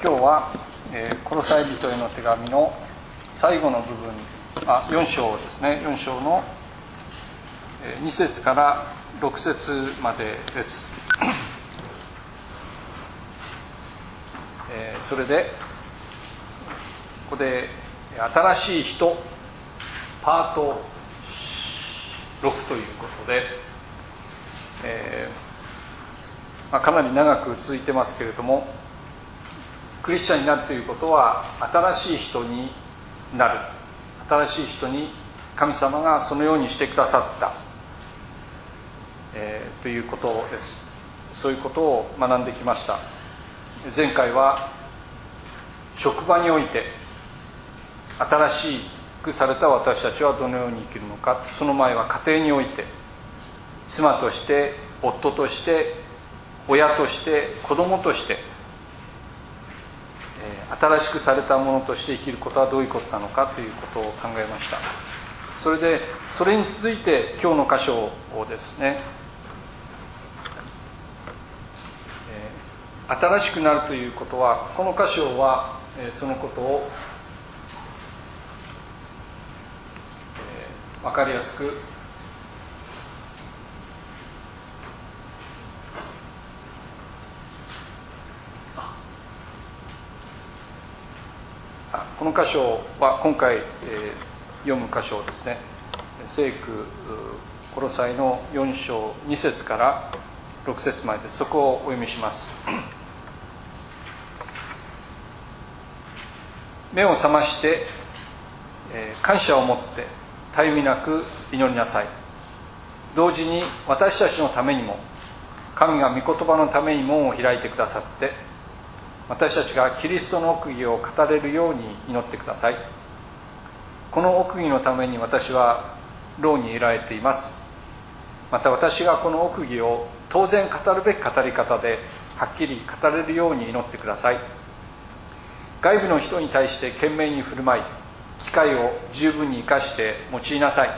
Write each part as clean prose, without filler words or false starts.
今日は、コロサイ人への手紙の最後の部分、4章ですね。4章の2節から6節までです。それでここで新しい人パート6ということで、かなり長く続いてますけれども、クリスチャンになるということは新しい人になる、新しい人に神様がそのようにしてくださった、ということです。そういうことを学んできました。前回は職場において新しくされた私たちはどのように生きるのか、その前は家庭において妻として夫として親として子供として新しくされたものとして生きることはどういうことなのかということを考えました。それでそれに続いて今日の箇所をですね、新しくなるということは、この箇所はそのことを分かりやすくこの箇所は今回読む箇所ですね、聖句コロサイの4章2節から6節までです。そこをお読みします。目を覚まして感謝を持ってたゆみなく祈りなさい。同時に私たちのためにも神が御言葉のために門を開いてくださって、私たちがキリストの奥義を語れるように祈ってください。この奥義のために私は牢にいられています。また私がこの奥義を当然語るべき語り方ではっきり語れるように祈ってください。外部の人に対して懸命に振る舞い、機会を十分に生かして用いなさい。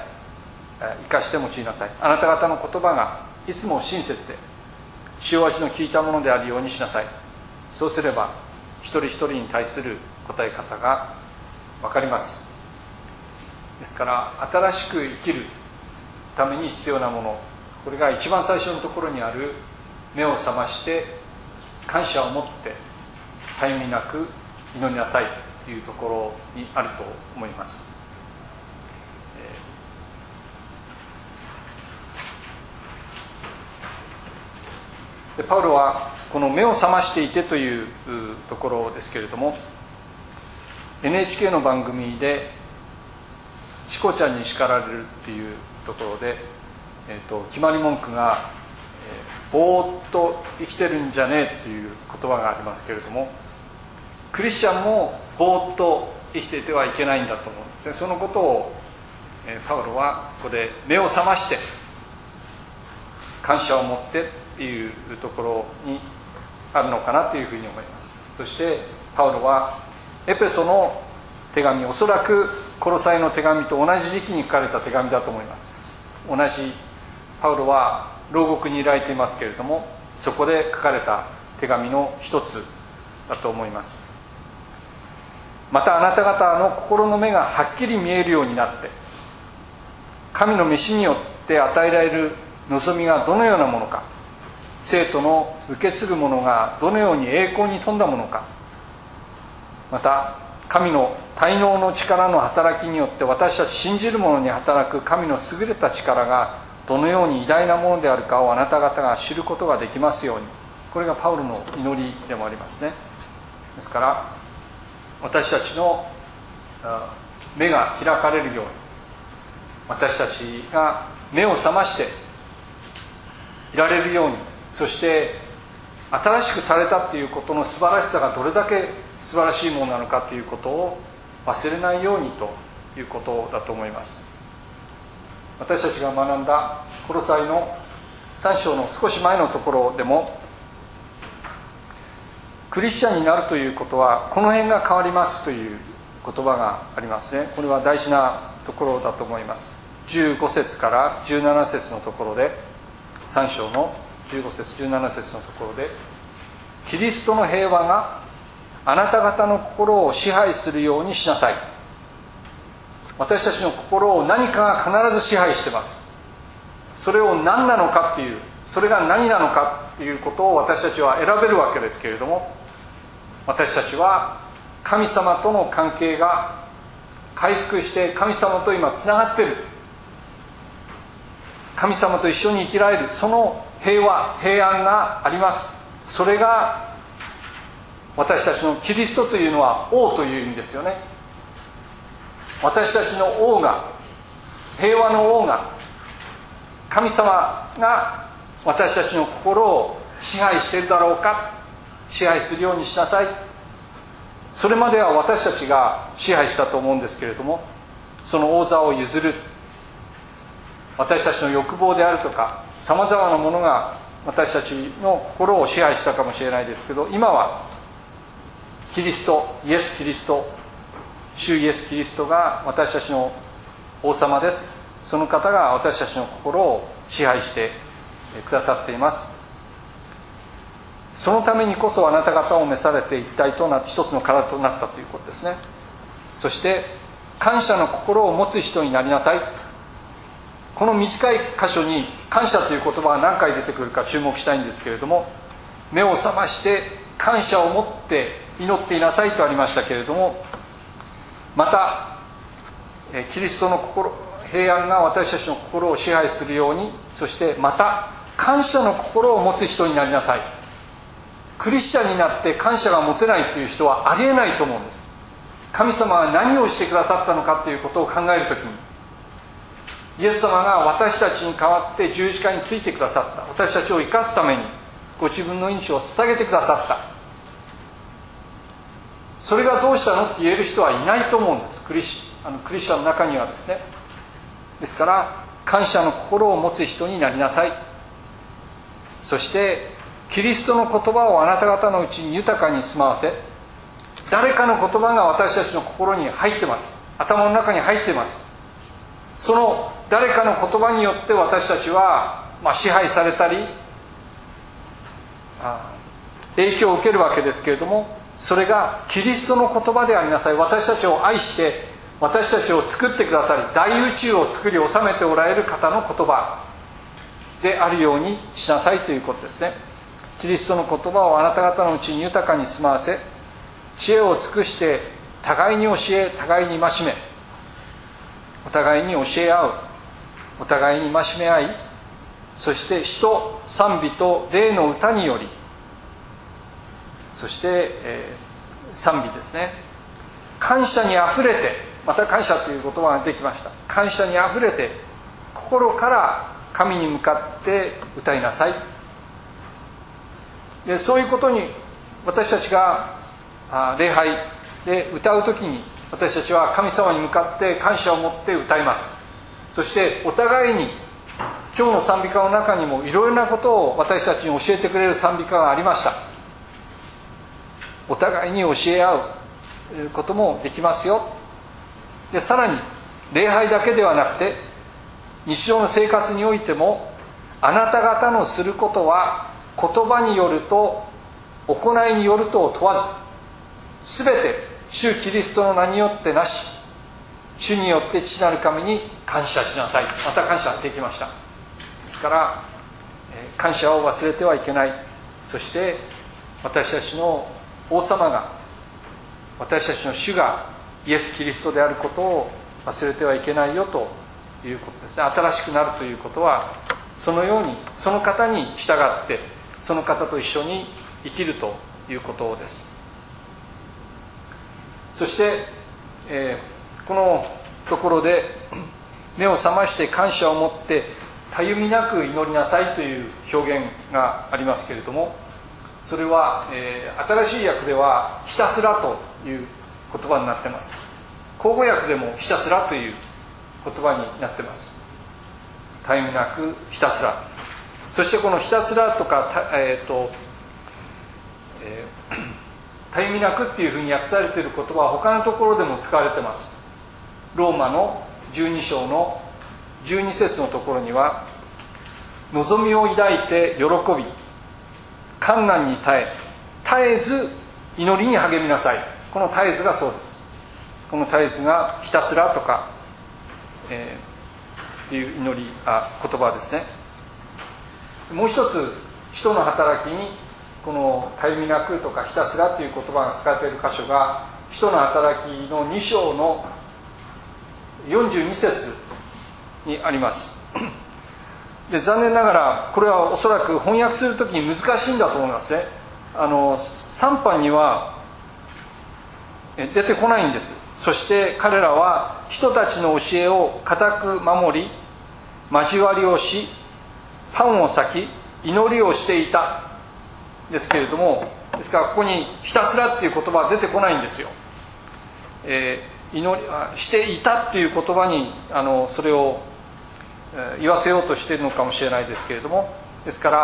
あなた方の言葉がいつも親切で塩味の効いたものであるようにしなさい。そうすれば一人一人に対する答え方が分かります。ですから新しく生きるために必要なもの、これが一番最初のところにある目を覚まして感謝を持ってたゆみなく祈りなさいというところにあると思います。でパウロはこの目を覚ましていてというところですけれども、 NHK の番組でチコちゃんに叱られるっていうところで、決まり文句がぼーっと生きてるんじゃねえっていう言葉がありますけれども、クリスチャンもぼーっと生きていてはいけないんだと思うんですね。そのことをパウロはここで目を覚まして感謝を持ってっていうところにあるのかなというふうに思います。そしてパウロはエペソの手紙、おそらくコロサイの手紙と同じ時期に書かれた手紙だと思います。同じパウロは牢獄にいられていますけれども、そこで書かれた手紙の一つだと思います。またあなた方の心の目がはっきり見えるようになって、神の召しによって与えられる望みがどのようなものか、生徒の受け継ぐものがどのように栄光に富んだものか、また神の大能の力の働きによって私たち信じる者に働く神の優れた力がどのように偉大なものであるかをあなた方が知ることができますように。これがパウロの祈りでもありますね。ですから私たちの目が開かれるように、私たちが目を覚ましていられるように、そして新しくされたということの素晴らしさがどれだけ素晴らしいものなのかということを忘れないようにということだと思います。私たちが学んだコロサイの3章の少し前のところでも、クリスチャンになるということはこの辺が変わりますという言葉がありますね。これは大事なところだと思います。15節から17節のところで、3章の15節17節のところで、キリストの平和があなた方の心を支配するようにしなさい。私たちの心を何かが必ず支配しています。それを何なのかっていう、それが何なのかっていうことを私たちは選べるわけですけれども、私たちは神様との関係が回復して神様と今つながっている、神様と一緒に生きられる、その平和平安があります。それが私たちのキリストというのは王という意味ですよね。私たちの王が、平和の王が、神様が私たちの心を支配しているだろうか。支配するようにしなさい。それまでは私たちが支配したと思うんですけれども、その王座を譲る、私たちの欲望であるとかさまざまなものが私たちの心を支配したかもしれないですけど、今はキリスト、イエス・キリスト、主イエス・キリストが私たちの王様です。その方が私たちの心を支配してくださっています。そのためにこそあなた方を召されて一体となって一つの体となったということですね。そして感謝の心を持つ人になりなさい。この短い箇所に感謝という言葉が何回出てくるか注目したいんですけれども、目を覚まして感謝を持って祈っていなさいとありましたけれども、またキリストの心、平安が私たちの心を支配するように、そしてまた感謝の心を持つ人になりなさい。クリスチャンになって感謝が持てないという人はありえないと思うんです。神様は何をしてくださったのかということを考えるときに、イエス様が私たちに代わって十字架についてくださった、私たちを生かすためにご自分の命を捧げてくださった、それがどうしたのって言える人はいないと思うんです。クリスチャンの中にはですね。ですから感謝の心を持つ人になりなさい。そしてキリストの言葉をあなた方のうちに豊かに住まわせ、誰かの言葉が私たちの心に入ってます。頭の中に入っています。その誰かの言葉によって私たちは、支配されたり影響を受けるわけですけれども、それがキリストの言葉でありなさい。私たちを愛して私たちを作ってくださり、大宇宙を作り治めておられる方の言葉であるようにしなさいということですね。キリストの言葉をあなた方のうちに豊かに住まわせ、知恵を尽くして互いに教え、互いに戒め、お互いに教え合う、お互いに戒め合い、そして詩と賛美と霊の歌により、そして、賛美ですね、感謝にあふれて、また感謝という言葉ができました。感謝にあふれて心から神に向かって歌いなさい。でそういうことに私たちが礼拝で歌うときに、私たちは神様に向かって感謝を持って歌います。そしてお互いに今日の賛美歌の中にもいろいろなことを私たちに教えてくれる賛美歌がありました。お互いに教え合うこともできますよ。でさらに礼拝だけではなくて日常の生活においても、あなた方のすることは言葉によると行いによるとを問わず、すべて主キリストの名によってなし、主によって父なる神に感謝しなさい。また感謝できました。ですから感謝を忘れてはいけない。そして私たちの王様が、私たちの主がイエス・キリストであることを忘れてはいけないよということですね。新しくなるということは、そのようにその方に従ってその方と一緒に生きるということです。そして、このところで目を覚まして感謝を持ってたゆみなく祈りなさいという表現がありますけれども、それは、新しい訳ではひたすらという言葉になっています。口語訳でもひたすらという言葉になっています。たゆみなくひたすら。そしてこのひたすらとかたゆみなくっていうふうに訳されている言葉は他のところでも使われています。ローマの12章の12節のところには、望みを抱いて喜び、困難に絶えず祈りに励みなさい。この絶えずがそうです。この絶えずがひたすらとか、っていう言葉ですね。もう一つ、使徒の働きにこの絶えみなくとかひたすらという言葉が使われている箇所が、使徒の働きの2章の42節にあります。で、残念ながらこれはおそらく翻訳するときに難しいんだと思いますね。3版には出てこないんです。そして彼らは人たちの教えを固く守り、交わりをし、パンを裂き、祈りをしていたですけれども、ですからここにひたすらっていう言葉は出てこないんですよ。していたっていう言葉にそれを言わせようとしているのかもしれないですけれども、ですから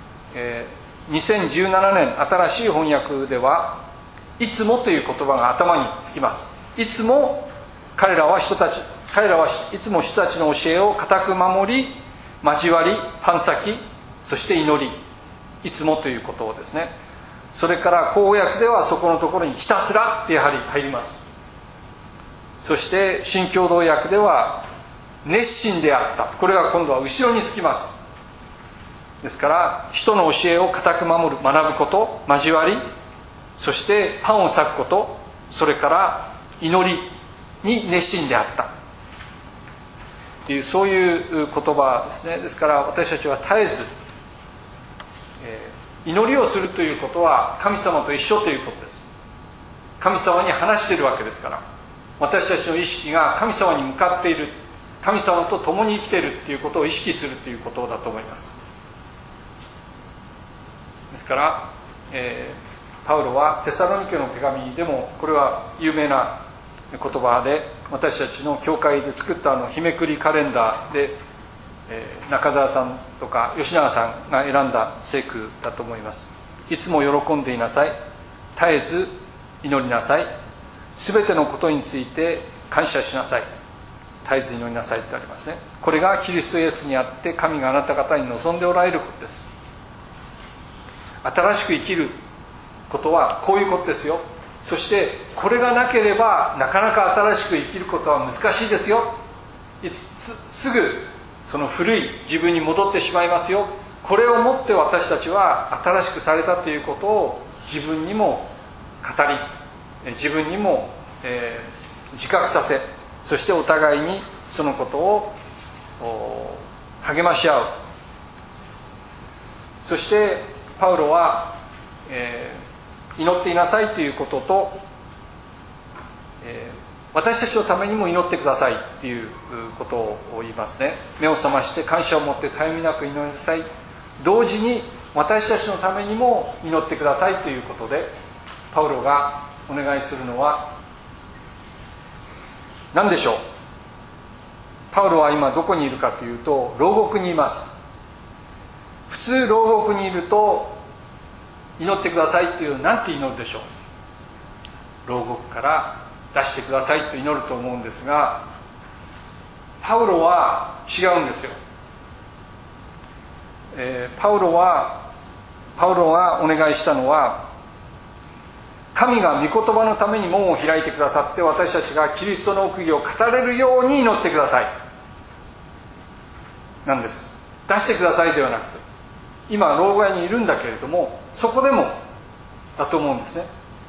、2017年新しい翻訳ではいつもという言葉が頭につきます。いつも彼らはいつも人たちの教えを固く守り、交わり、パン裂き、そして祈り、いつもということをですね。それから口語訳ではそこのところにひたすらってやはり入ります。そして新共同訳では熱心であった、これが今度は後ろにつきます。ですから人の教えを固く守る、学ぶこと、交わり、そしてパンを裂くこと、それから祈りに熱心であったっていう、そういう言葉ですね。ですから私たちは絶えず、祈りをするということは神様と一緒ということです。神様に話しているわけですから、私たちの意識が神様に向かっている、神様と共に生きているということを意識するということだと思います。ですから、パウロはテサロニケの手紙でも、これは有名な言葉で、私たちの教会で作った日めくりカレンダーで、中澤さんとか吉永さんが選んだ聖句だと思います。いつも喜んでいなさい、絶えず祈りなさい、すべてのことについて感謝しなさい、絶えず祈りなさいってありますね。これがキリストイエスにあって神があなた方に望んでおられることです。新しく生きることはこういうことですよ。そしてこれがなければなかなか新しく生きることは難しいですよ。すぐその古い自分に戻ってしまいますよ。これをもって私たちは新しくされたということを自分にも語り、自分にも、自覚させ、そしてお互いにそのことを励まし合う。そしてパウロは、祈っていなさいということと、私たちのためにも祈ってくださいっていうことを言いますね。目を覚まして感謝を持って絶えみなく祈りなさい。同時に私たちのためにも祈ってくださいということで、パウロがお願いするのは何でしょう。パウロは今どこにいるかというと、牢獄にいます。普通牢獄にいると祈ってくださいっていう何て祈るでしょう。牢獄から出してくださいと祈ると思うんですが、パウロは違うんですよ。パウロがお願いしたのは、神が御言葉のために門を開いてくださって、私たちがキリストの奥義を語れるように祈ってくださいなんです。出してくださいではなくて、今牢屋にいるんだけれども、そこでもだと思うんですね。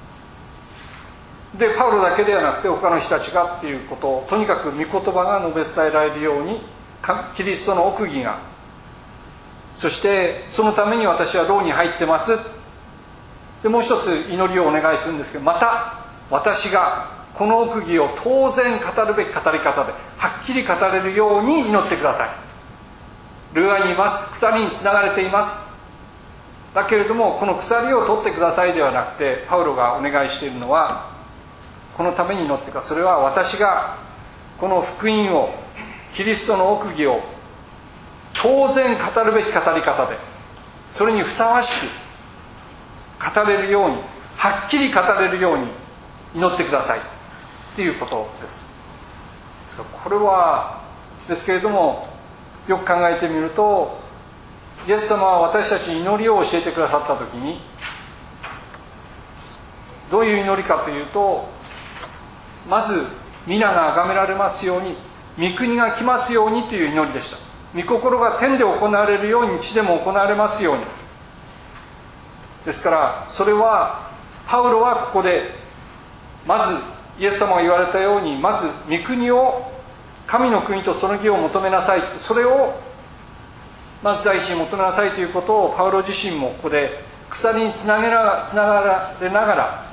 で、パウロだけではなくて他の人たちがっていうことを、とにかく御言葉が述べ伝えられるように、キリストの奥義が、そしてそのために私は牢に入ってます。で、もう一つ祈りをお願いするんですけど、また私がこの奥義を当然語るべき語り方ではっきり語れるように祈ってください。牢屋にいます。鎖につながれています。だけれどもこの鎖を取ってくださいではなくて、パウロがお願いしているのは、このために祈ってください。それは私がこの福音を、キリストの奥義を当然語るべき語り方で、それにふさわしく語れるように、はっきり語れるように祈ってくださいっていうことです。ですからこれはですけれども、よく考えてみると、イエス様は私たちに祈りを教えてくださったときに、 どういう祈りかというと、まず皆が崇められますように、御国が来ますようにという祈りでした。御心が天で行われるように地でも行われますように。ですからそれはパウロはここでまずイエス様が言われたように、まず御国を、神の国とその義を求めなさい、それをまず第一に求めなさいということをパウロ自身もここで鎖につながれながら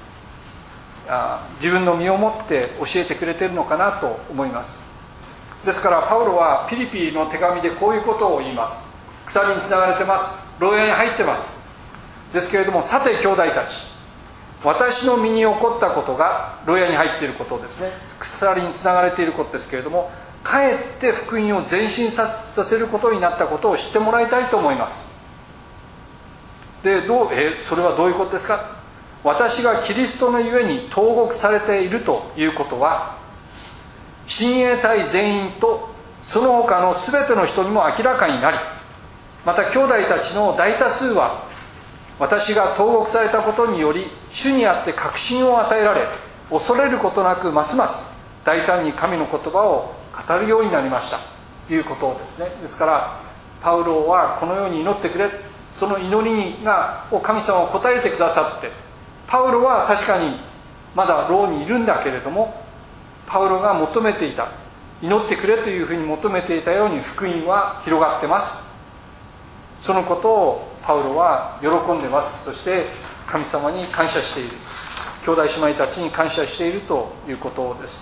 自分の身をもって教えてくれているのかなと思います。ですからパウロはピリピの手紙でこういうことを言います。鎖につながれてます、牢屋に入ってます。ですけれども、さて兄弟たち、私の身に起こったことが、牢屋に入っていることですね、鎖につながれていることですけれども、かえって福音を前進させることになったことを知ってもらいたいと思います。で、それはどういうことですか。私がキリストのゆえに投獄されているということは、親衛隊全員とその他の全ての人にも明らかになり、また兄弟たちの大多数は私が投獄されたことにより主にあって確信を与えられ、恐れることなくますます大胆に神の言葉を語るようになりましたということですね。ですからパウロはこのように祈ってくれ、その祈りを神様は答えてくださって、パウロは確かにまだ牢にいるんだけれども、パウロが求めていた、祈ってくれというふうに求めていたように福音は広がってます。そのことをパウロは喜んでます。そして神様に感謝している、兄弟姉妹たちに感謝しているということです。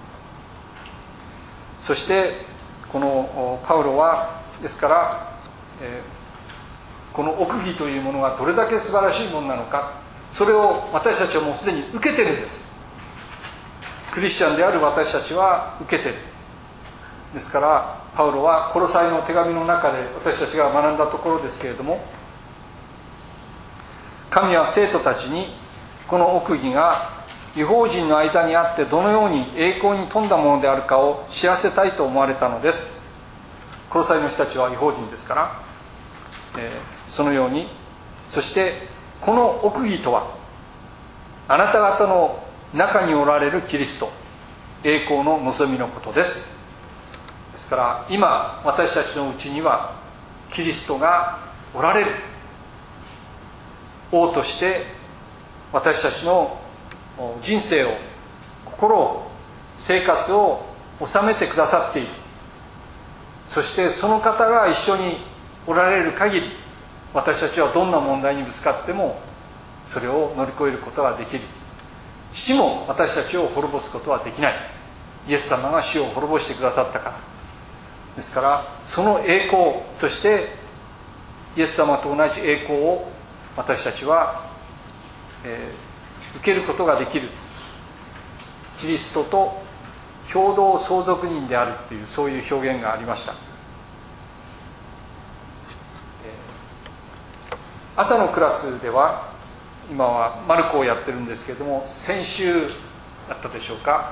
そしてこのパウロはですから、この奥義というものがどれだけ素晴らしいものなのか、それを私たちはもうすでに受けてるんです。クリスチャンである私たちは受けてる。ですからパウロはコロサイの手紙の中で私たちが学んだところですけれども、神は生徒たちにこの奥義が異邦人の間にあってどのように栄光に富んだものであるかを知らせたいと思われたのです。コロサイの人たちは異邦人ですから、そのように、そしてこの奥義とはあなた方の中におられるキリスト、栄光の望みのことです。ですから今私たちのうちにはキリストがおられる、王として私たちの人生を、心を、生活を治めてくださっている。そしてその方が一緒におられる限り、私たちはどんな問題にぶつかってもそれを乗り越えることができる。死も私たちを滅ぼすことはできない。イエス様が死を滅ぼしてくださったからですから、その栄光、そしてイエス様と同じ栄光を私たちは、受けることができる。キリストと共同相続人であるという、そういう表現がありました。朝のクラスでは今はマルコをやってるんですけれども、先週だったでしょうか、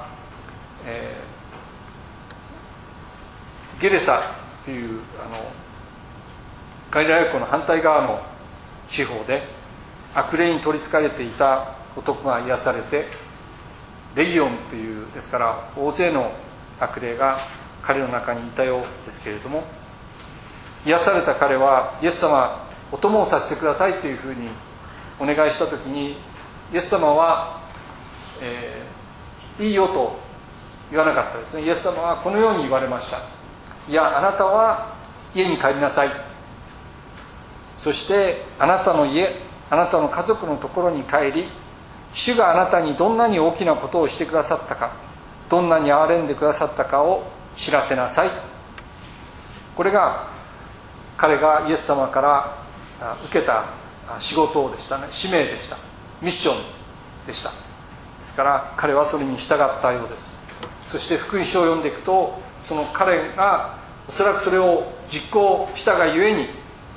ゲレサというガリラヤ湖の反対側の地方で悪霊に取りつかれていた男が癒されて、レギオンという、ですから大勢の悪霊が彼の中にいたようですけれども、癒された彼はイエス様、お供をさせてくださいというふうにお願いしたときに、イエス様は、いいよと言わなかったですね。イエス様はこのように言われました。いや、あなたは家に帰りなさい。そしてあなたの家、あなたの家族のところに帰り、主があなたにどんなに大きなことをしてくださったか、どんなに憐れんでくださったかを知らせなさい。これが彼がイエス様から受けた仕事でしたね。使命でした。ミッションでした。ですから彼はそれに従ったようです。そして福音書を読んでいくと、その彼がおそらくそれを実行したがゆえに、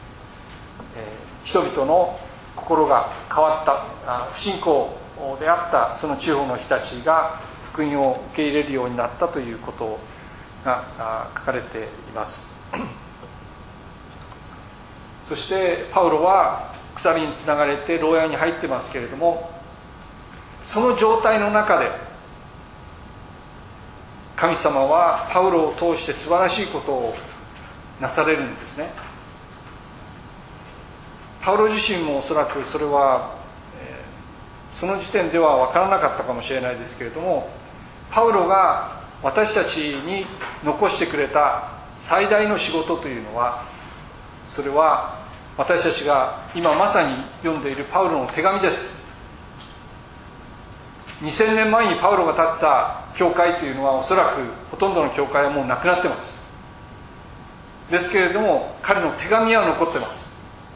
人々の心が変わった、不信仰であったその地方の人たちが福音を受け入れるようになったということが書かれています。そしてパウロは鎖につながれて牢屋に入ってますけれども、 その状態の中で神様はパウロを通して素晴らしいことをなされるんですね。パウロ自身もおそらくそれは、その時点では分からなかったかもしれないですけれども、パウロが私たちに残してくれた最大の仕事というのは、それは私たちが今まさに読んでいるパウロの手紙です。2000年前にパウロが建てた教会というのは、おそらくほとんどの教会はもうなくなってます。ですけれども彼の手紙は残ってます。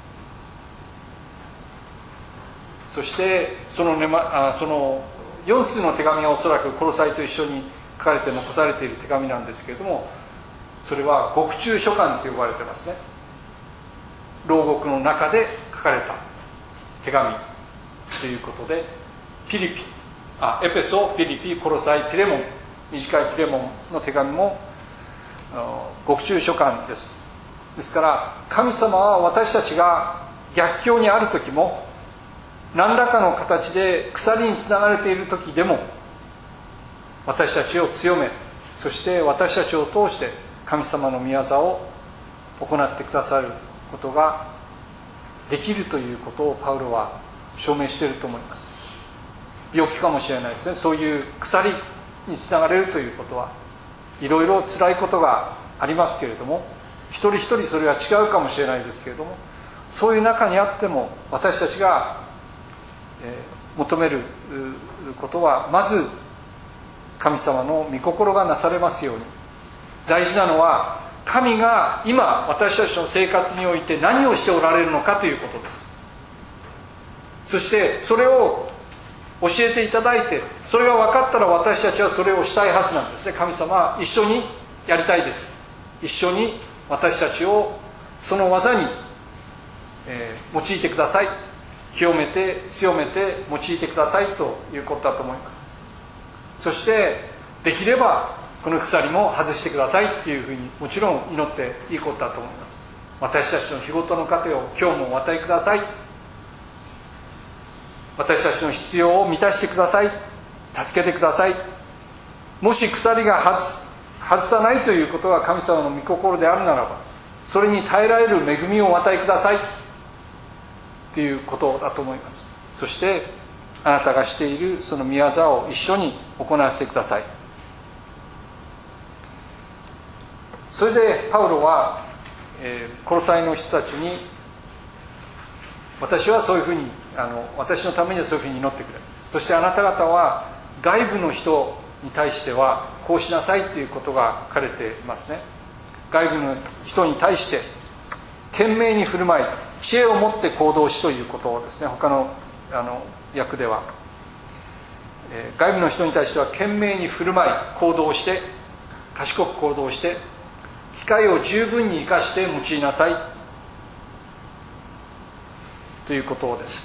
そしてその4通の手紙はおそらくコロサイと一緒に書かれて残されている手紙なんですけれども、それは獄中書簡と呼ばれてますね。牢獄の中で書かれた手紙ということで、エペソ、ピリピ、コロサイ、ピレモン、短いピレモンの手紙も獄中書簡です。ですから神様は私たちが逆境にある時も、何らかの形で鎖につながれている時でも、私たちを強め、そして私たちを通して神様の御業を行ってくださることができるということをパウロは証明していると思います。病気かもしれないですね。そういう鎖につながれるということは、いろいろ辛いことがありますけれども、一人一人それは違うかもしれないですけれども、そういう中にあっても私たちが求めることは、まず神様の御心がなされますように。大事なのは、神が今私たちの生活において何をしておられるのかということです。そしてそれを教えていただいて、それが分かったら私たちはそれをしたいはずなんですね。神様は一緒にやりたいです。一緒に私たちをその技に、用いてください。清めて強めて用いてくださいということだと思います。そしてできればこの鎖も外してくださいっていうふうに、もちろん祈っていいことだと思います。私たちの日ごとの糧を今日もお与えください。私たちの必要を満たしてください。助けてください。もし鎖が外さないということが神様の御心であるならば、それに耐えられる恵みをお与えくださいということだと思います。そしてあなたがしているその御業を一緒に行わせてください。それでパウロは、コロサイの人たちに、私はそういうふうに私のためにはそういうふうに祈ってくれ、そしてあなた方は外部の人に対してはこうしなさいということが書かれていますね。外部の人に対して賢明に振る舞い、知恵を持って行動しということをですね、他の訳では、外部の人に対しては賢明に振る舞い行動して、賢く行動して機会を十分に生かして用いなさいということです。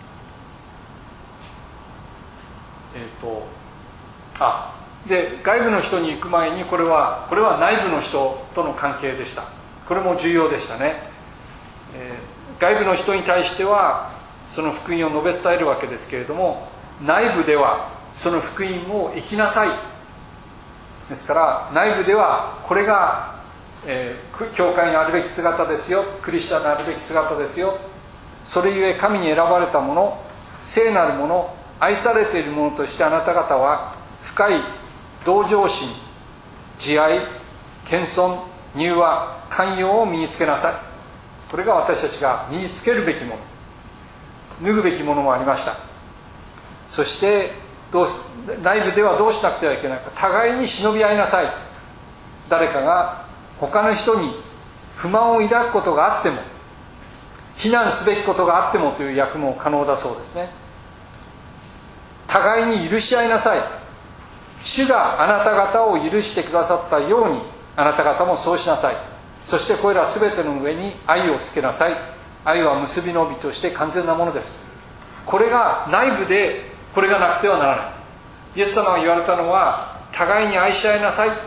で外部の人に行く前に、これは内部の人との関係でした。これも重要でしたね。外部の人に対してはその福音を述べ伝えるわけですけれども、内部ではその福音を生きなさい。ですから内部ではこれが、教会のあるべき姿ですよ、クリスチャンのあるべき姿ですよ、それゆえ神に選ばれたもの、聖なるもの、愛されているものとしてあなた方は深い同情心、慈愛、謙遜、柔和、寛容を身につけなさい。これが私たちが身につけるべきもの、脱ぐべきものもありました。そして内部ではどうしなくてはいけないか、互いに忍び合いなさい。誰かが他の人に不満を抱くことがあっても、非難すべきことがあってもという訳も可能だそうですね。互いに許し合いなさい。主があなた方を許してくださったように、あなた方もそうしなさい。そしてこれら全ての上に愛をつけなさい。愛は結びの帯として完全なものです。これが内部で、これがなくてはならない。イエス様が言われたのは、互いに愛し合いなさい。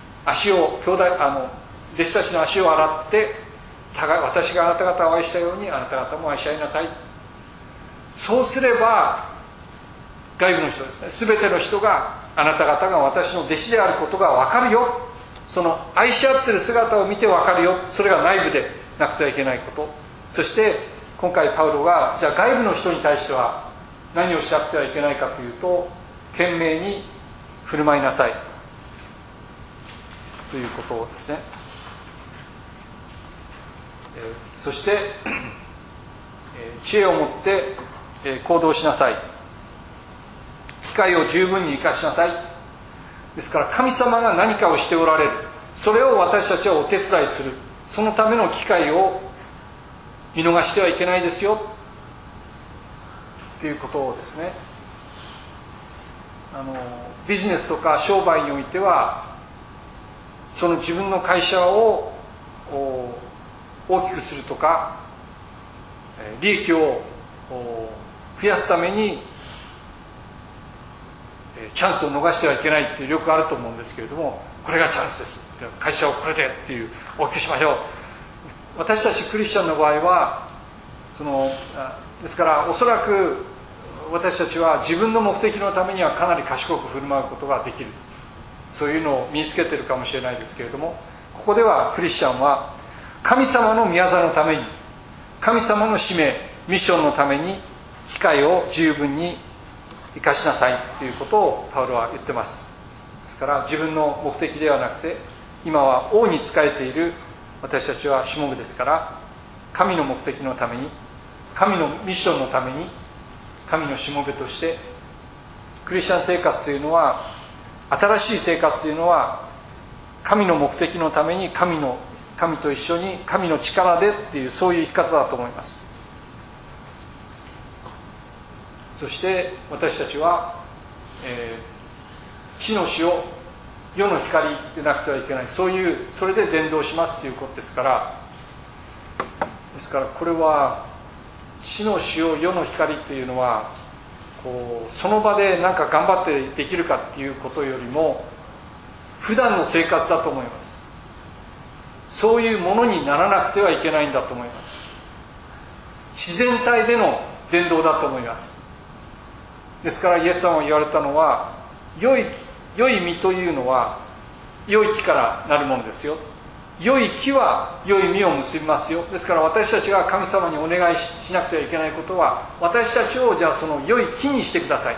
弟子たちの足を洗って、私があなた方を愛したようにあなた方も愛し合いなさい。そうすれば外部の人ですね、全ての人があなた方が私の弟子であることが分かるよ、その愛し合っている姿を見て分かるよ、それが内部でなくてはいけないこと。そして今回パウロがじゃあ外部の人に対しては何をしなくてはいけないかというと、懸命に振る舞いなさいということですね。そして知恵を持って行動しなさい。機会を十分に生かしなさい。ですから神様が何かをしておられる、それを私たちはお手伝いする、そのための機会を見逃してはいけないですよということですね。ビジネスとか商売においては、その自分の会社を大きくするとか利益を増やすためにチャンスを逃してはいけないっていうよくあると思うんですけれども、これがチャンスです、会社をこれでっていう大きくしましょう。私たちクリスチャンの場合はですからおそらく私たちは自分の目的のためにはかなり賢く振る舞うことができる、そういうのを身につけているかもしれないですけれども、ここではクリスチャンは神様の御業のために、神様の使命ミッションのために機会を十分に生かしなさいということをパウロは言ってます。ですから自分の目的ではなくて、今は王に仕えている私たちはしもべですから、神の目的のために、神のミッションのために、神のしもべとしてクリスチャン生活というのは、新しい生活というのは神の目的のために神と一緒に神の力でっていう、そういう生き方だと思います。そして私たちは、地の塩、世の光でなくてはいけない、それで伝道しますということですから、これは地の塩、世の光というのはその場で何か頑張ってできるかっていうことよりも普段の生活だと思います。そういうものにならなくてはいけないんだと思います。自然体での伝道だと思います。ですからイエス様が言われたのは、良い実というのは良い木からなるものですよ。良い木は良い実を結びますよ。ですから私たちが神様にお願いしなくてはいけないことは、私たちをじゃあその良い木にしてください。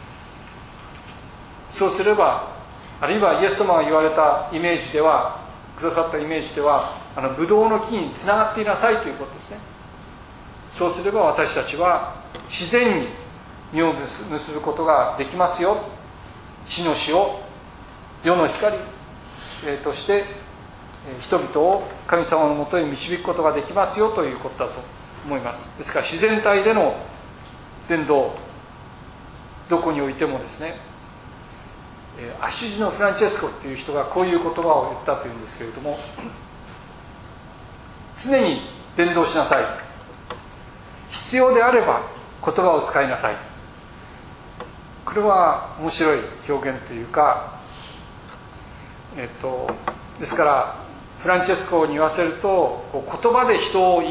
そうすれば、あるいはイエス様が言われたイメージでは、くださったイメージでは、ブドウの木につながっていなさいということですね。そうすれば私たちは自然に実を結ぶことができますよ。地の塩、世の光として人々を神様のもとへ導くことができますよということだと思います。ですから自然体での伝道、どこにおいてもですね、アッシジのフランチェスコっていう人がこういう言葉を言ったというんですけれども、常に伝道しなさい、必要であれば言葉を使いなさい。これは面白い表現というか、ですからフランチェスコに言わせると、言葉で人を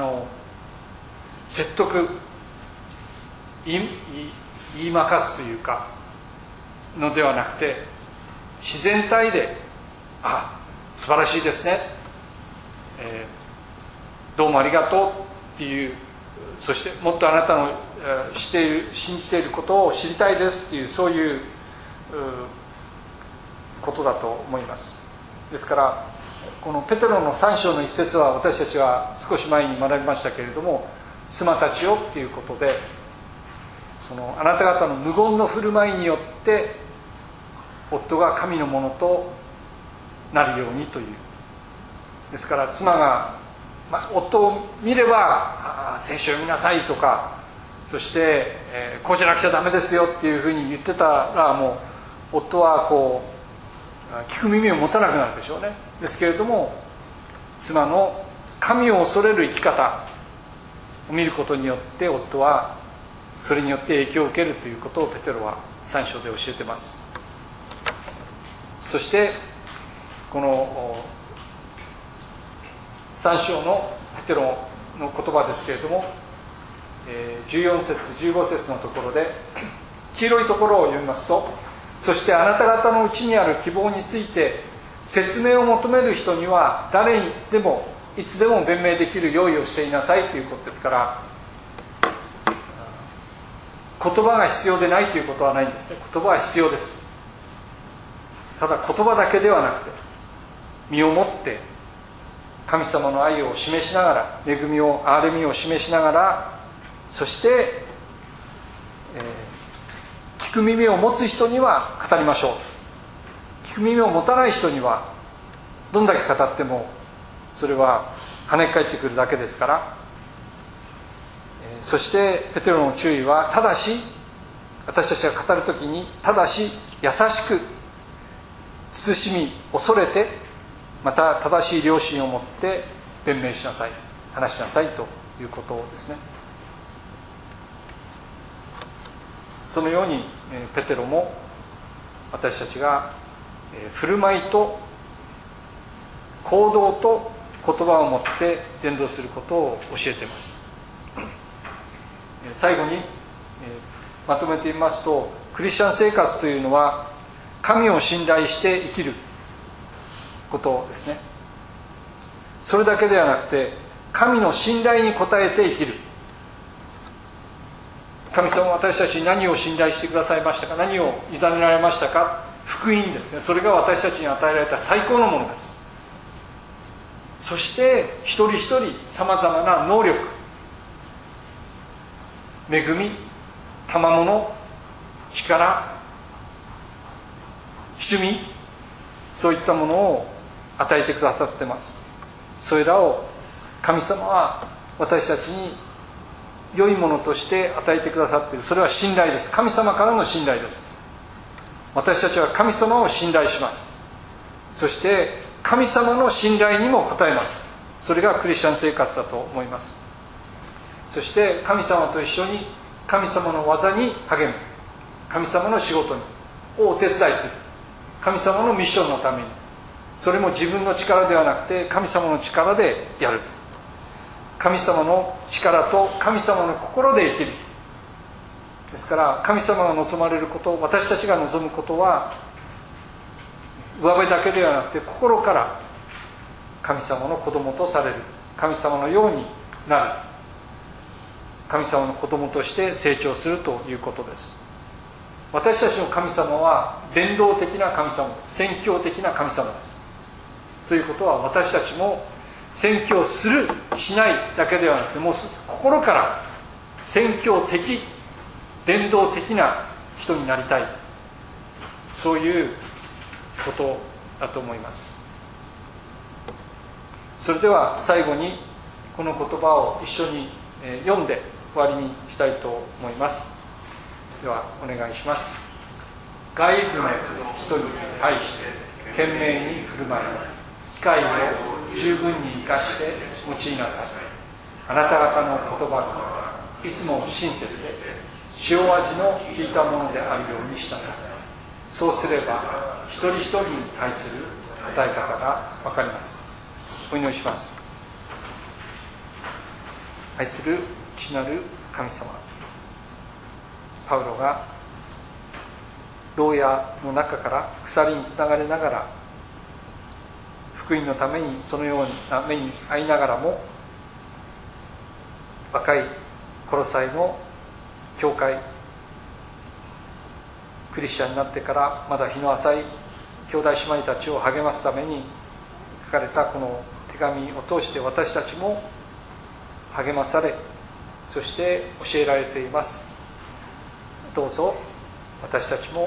説得、言いまかすというかのではなくて、自然体で、素晴らしいですね、どうもありがとうっていう、そしてもっとあなたの信じていることを知りたいですっていう、そういうことだと思います。ですからこのペテロの3章の一節は、私たちは少し前に学びましたけれども、妻たちよっていうことで、あなた方の無言の振る舞いによって夫が神のものとなるようにという。ですから妻が、夫を見れば聖書を読みなさいとか、そして、こうじゃなくちゃダメですよっていうふうに言ってたら、もう夫は聞く耳を持たなくなるでしょうね。ですけれども、妻の神を恐れる生き方を見ることによって、夫はそれによって影響を受けるということをペテロは3章で教えています。そしてこの3章のペテロの言葉ですけれども、14節15節のところで、 黄色いところを読みますと、そしてあなた方のうちにある希望について説明を求める人には誰にでもいつでも弁明できる用意をしていなさいということですから、言葉が必要でないということはないんですね。言葉は必要です。ただ言葉だけではなくて、身をもって神様の愛を示しながら、恵みを憐れみを示しながら、そして、聞く耳を持つ人には語りましょう。聞く耳を持たない人にはどんだけ語ってもそれは跳ね返ってくるだけですから。そしてペテロの注意は、ただし、私たちが語るときにただし優しく慎み恐れて、また正しい良心を持って弁明しなさい、話しなさいということですね。そのようにペテロも私たちが振る舞いと行動と言葉を持って伝道することを教えています。最後にまとめてみますと、クリスチャン生活というのは神を信頼して生きることですね。それだけではなくて、神の信頼に応えて生きる。神様は私たちに何を信頼してくださいましたか、何を委ねられましたか。福音ですね。それが私たちに与えられた最高のものです。そして一人一人さまざまな能力、恵み、賜物、力、趣味、そういったものを与えてくださっています。それらを神様は私たちに良いものとして与えてくださっている。それは信頼です。神様からの信頼です。私たちは神様を信頼します。そして神様の信頼にも応えます。それがクリスチャン生活だと思います。そして神様と一緒に神様の技に励む、神様の仕事をお手伝いする、神様のミッションのために、それも自分の力ではなくて神様の力でやる。神様の力と神様の心で生きる。ですから神様が望まれること、私たちが望むことは上辺だけではなくて心から神様の子供とされる、神様のようになる、神様の子供として成長するということです。私たちの神様は伝道的な神様です。宣教的な神様です。ということは、私たちも宣教するしないだけではなくて、もう心から宣教的伝道的な人になりたい、そういうことだと思います。それでは最後にこの言葉を一緒に読んで終わりにしたいと思います。ではお願いします。外部の人に対して懸命に振る舞い、機会を十分に生かして用いなさい。あなた方の言葉がいつも親切で塩味の効いたものであるようにしなさい。そうすれば一人一人に対する答え方が分かります。お祈りします。愛する父なる神様、パウロが牢屋の中から鎖につながれながら福音のためにそのような目に遭いながらも、若いコロサイの教会、クリスチャンになってからまだ日の浅い兄弟姉妹たちを励ますために書かれたこの手紙を通して私たちも励まされ、そして教えられています。どうぞ私たちも、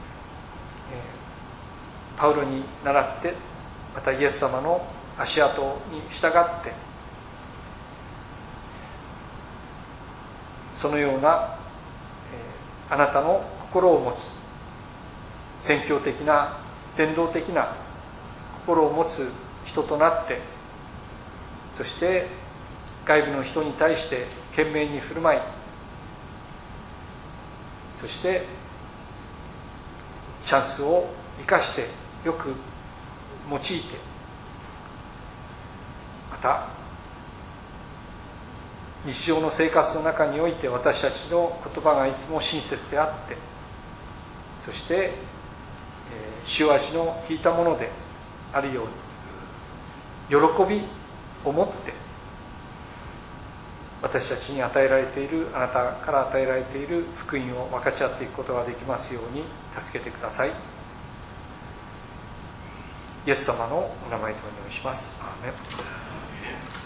パウロに倣って、またイエス様の足跡に従って、そのような、あなたの心を持つ宣教的な伝道的な心を持つ人となって、そして外部の人に対して懸命に振る舞い、そしてチャンスを生かしてよく用いて、また日常の生活の中において私たちの言葉がいつも親切であって、 そして塩味の引いたものであるように喜びを持って私たちに与えられている、あなたから与えられている福音を分かち合っていくことができますように助けてください。イエス様のお名前でお願いします。アーメン。